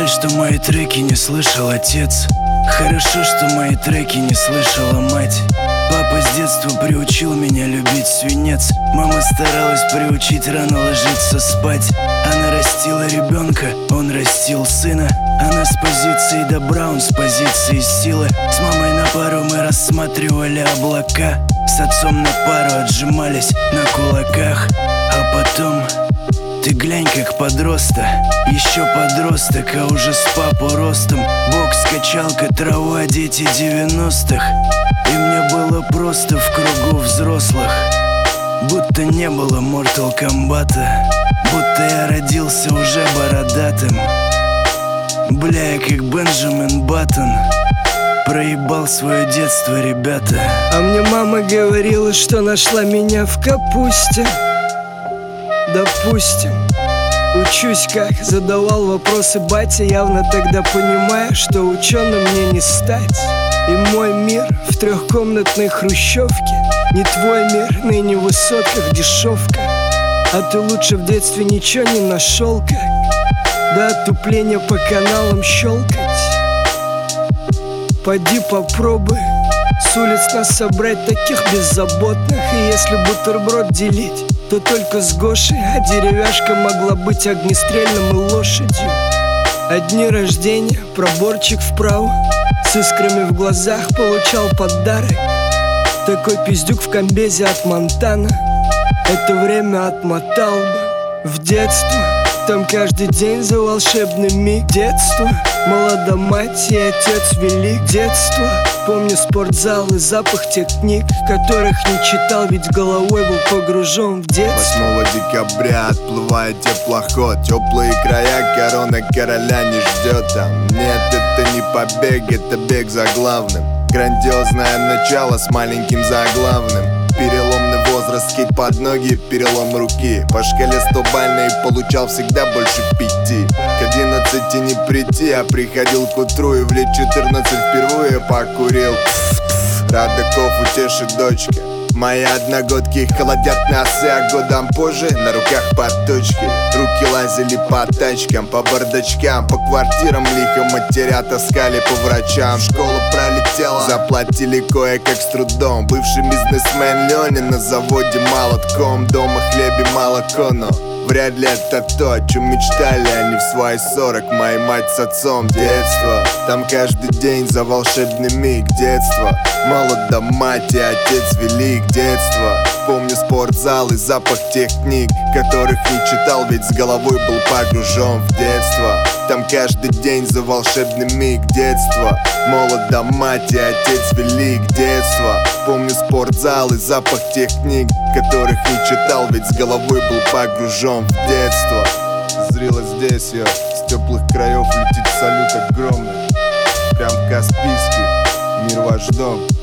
Жаль, что мои треки не слышал отец. Хорошо, что мои треки не слышала мать. Папа с детства приучил меня любить свинец. Мама старалась приучить рано ложиться спать. Она растила ребенка, он растил сына. Она с позиции добра, он с позиции силы. С мамой на пару мы рассматривали облака. С отцом на пару отжимались на кулаках. А потом... Ты глянь, как подросток, еще подросток, а уже с папу ростом. Бокс, качалка, трава, дети 90-х. И мне было просто в кругу взрослых. Будто не было Mortal Kombat'а, будто я родился уже бородатым. Бля, я как Бенджамин Баттон проебал свое детство, ребята. А мне мама говорила, что нашла меня в капусте. Допустим, учусь как, задавал вопросы батя, явно тогда понимая, что ученым мне не стать. И мой мир в трехкомнатной хрущевке, не твой мир, ныне в высотках дешевка. А ты лучше в детстве ничего не нашел, как до отупления по каналам щелкать. Пойди попробуй с улиц нас собрать таких беззаботных. И если бутерброд делить, то только с Гошей. А деревяшка могла быть огнестрельным и лошадью. А дни рождения, проборчик вправо, с искрами в глазах получал подарок. Такой пиздюк в комбезе от Монтана это время отмотал бы в детство. Там каждый день за волшебный миг. Детство, молода мать и отец велик. Детство, помню спортзал и запах тех книг, которых не читал, ведь головой был погружен в детство. 8 декабря отплывает теплоход. Теплые края, корона короля не ждет там. Нет, это не побег, это бег за главным. Грандиозное начало с маленьким заглавным. Переломный возраст, скейт под ноги, перелом руки. По шкале 100-бальной получал всегда больше 5. К 11 не прийти, а приходил к утру. И в лет 14 впервые покурил. Радаков утешит дочка. Мои одногодки холодят носы, а годом позже на руках подточки. Руки лазили по тачкам, по бардачкам, по квартирам лихо матеря таскали по врачам. Школа пролетела, заплатили кое-как с трудом. Бывший бизнесмен Леня на заводе молотком. Дома хлеб и молоко, но вряд ли это то, о чем мечтали они в свои 40. Моя мать с отцом. Детство, там каждый день за волшебный миг. Детство, молода мать и отец велик. Детство, помню спортзал и запах тех книг, которых не читал, ведь с головой был погружен в детство. Там каждый день за волшебный миг. Детство, молода мать и отец велик. Детство, помню спортзал и запах тех книг, которых не читал, ведь с головой был погружен в детство. Зрело здесь я, с теплых краев летит салют огромный. Прям Каспийский, мир ваш дом.